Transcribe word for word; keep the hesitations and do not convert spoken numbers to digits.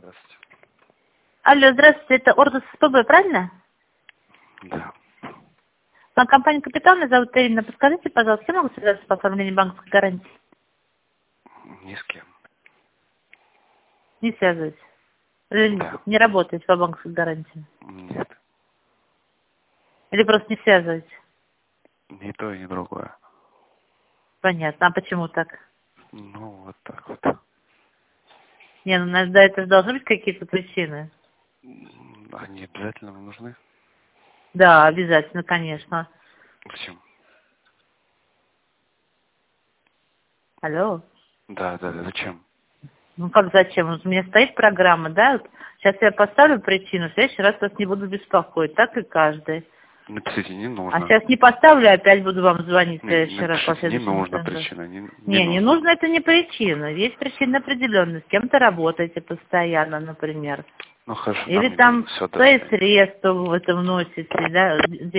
Здравствуйте. Алло, здравствуйте, это Ордос СПБ, правильно? Да. А компания «Капитал», меня зовут Ирина. Подскажите, пожалуйста, я могу связаться по оформлению банковской гарантии? Ни с кем. Не связываюсь. Или Да. не работаете по банковской гарантии? Нет. Или просто не связываетесь? Ни то, ни другое. Понятно. А почему так? Ну, вот так вот. Не, ну, да, это же должны быть какие-то причины. М, Они обязательно вам нужны? Да, обязательно, конечно. Почему? Алло. Да, да, да. Зачем? Ну как зачем? Вот у меня стоит программа, да? Вот сейчас я поставлю причину, в следующий раз вас не буду беспокоить. Так и каждый. Напишите, не А нужно. сейчас не поставлю, опять буду вам звонить в Не, следующий раз по напишите, не следующему нужно центру. причина. Не, не Не, не нужно. нужно, это не причина. Есть причина определенная. С кем-то работаете постоянно, например. Ну, хорошо, Или нам не нужно. там Все, до свои свидания. средства в это вносите, да,